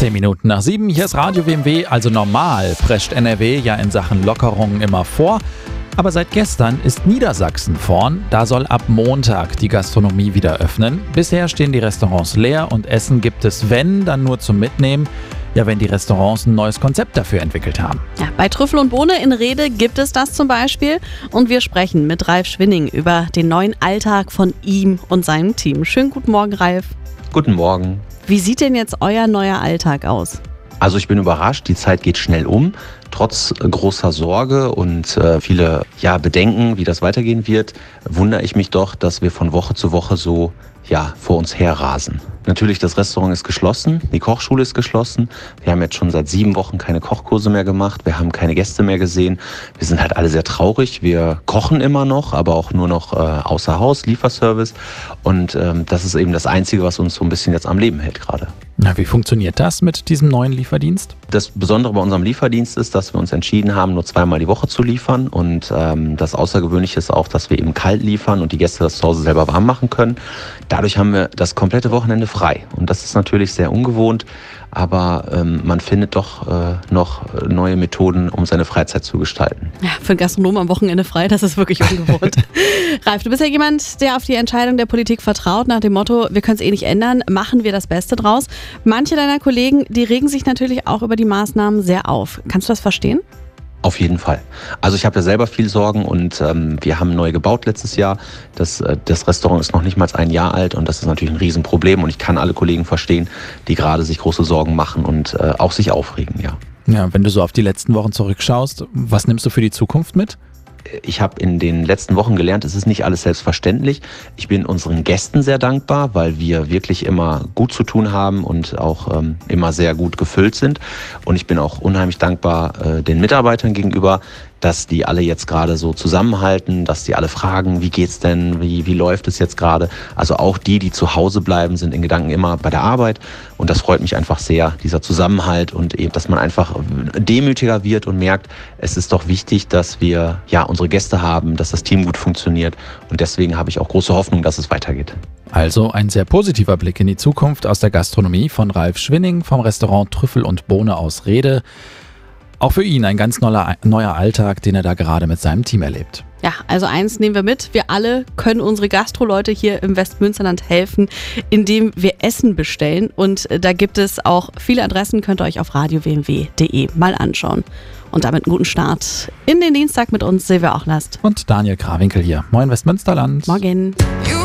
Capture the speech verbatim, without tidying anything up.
Zehn Minuten nach sieben, hier ist Radio W M W. Also normal prescht N R W ja in Sachen Lockerungen immer vor. Aber seit gestern ist Niedersachsen vorn. Da soll ab Montag die Gastronomie wieder öffnen. Bisher stehen die Restaurants leer und Essen gibt es, wenn, dann nur zum Mitnehmen. Ja, wenn die Restaurants ein neues Konzept dafür entwickelt haben. Ja, bei Trüffel und Bohne in Rede gibt es das zum Beispiel. Und wir sprechen mit Ralf Schwinning über den neuen Alltag von ihm und seinem Team. Schönen guten Morgen, Ralf. Guten Morgen. Wie sieht denn jetzt euer neuer Alltag aus? Also ich bin überrascht, die Zeit geht schnell um. Trotz großer Sorge und äh, viele ja, Bedenken, wie das weitergehen wird, wundere ich mich doch, dass wir von Woche zu Woche so ja, vor uns herrasen. Natürlich, das Restaurant ist geschlossen, die Kochschule ist geschlossen. Wir haben jetzt schon seit sieben Wochen keine Kochkurse mehr gemacht, wir haben keine Gäste mehr gesehen. Wir sind halt alle sehr traurig. Wir kochen immer noch, aber auch nur noch äh, außer Haus, Lieferservice. Und ähm, das ist eben das Einzige, was uns so ein bisschen jetzt am Leben hält gerade. Na, wie funktioniert das mit diesem neuen Lieferdienst? Das Besondere bei unserem Lieferdienst ist, dass wir uns entschieden haben, nur zweimal die Woche zu liefern. Und ähm, das Außergewöhnliche ist auch, dass wir eben kalt liefern und die Gäste das zu Hause selber warm machen können. Dadurch haben wir das komplette Wochenende frei. Und das ist natürlich sehr ungewohnt, aber ähm, man findet doch äh, noch neue Methoden, um seine Freizeit zu gestalten. Ja, für einen Gastronom am Wochenende frei, das ist wirklich ungewohnt. Ralf, du bist ja jemand, der auf die Entscheidung der Politik vertraut, nach dem Motto, wir können es eh nicht ändern, machen wir das Beste draus. Manche deiner Kollegen, die regen sich natürlich auch über die Maßnahmen sehr auf. Kannst du das verstehen? Auf jeden Fall. Also ich habe ja selber viel Sorgen und ähm, wir haben neu gebaut letztes Jahr. Das, äh, das Restaurant ist noch nicht mal ein Jahr alt und das ist natürlich ein Riesenproblem und ich kann alle Kollegen verstehen, die gerade sich große Sorgen machen und äh, auch sich aufregen, ja. Ja, wenn du so auf die letzten Wochen zurückschaust, was nimmst du für die Zukunft mit? Ich habe in den letzten Wochen gelernt, es ist nicht alles selbstverständlich. Ich bin unseren Gästen sehr dankbar, weil wir wirklich immer gut zu tun haben und auch ähm, immer sehr gut gefüllt sind. Und ich bin auch unheimlich dankbar äh, den Mitarbeitern gegenüber, dass die alle jetzt gerade so zusammenhalten, dass die alle fragen, wie geht's denn, wie, wie läuft es jetzt gerade. Also auch die, die zu Hause bleiben, sind in Gedanken immer bei der Arbeit. Und das freut mich einfach sehr, dieser Zusammenhalt und eben, dass man einfach demütiger wird und merkt, es ist doch wichtig, dass wir ja unsere Gäste haben, dass das Team gut funktioniert. Und deswegen habe ich auch große Hoffnung, dass es weitergeht. Also ein sehr positiver Blick in die Zukunft aus der Gastronomie von Ralf Schwinning vom Restaurant Trüffel und Bohne aus Rede. Auch für ihn ein ganz neuer, neuer Alltag, den er da gerade mit seinem Team erlebt. Ja, also eins nehmen wir mit. Wir alle können unsere Gastroleute hier im Westmünsterland helfen, indem wir Essen bestellen. Und da gibt es auch viele Adressen, könnt ihr euch auf radio w m w punkt d e mal anschauen. Und damit einen guten Start in den Dienstag mit uns, Silvia Ochlast. Und Daniel Krawinkel hier. Moin Westmünsterland. Morgen.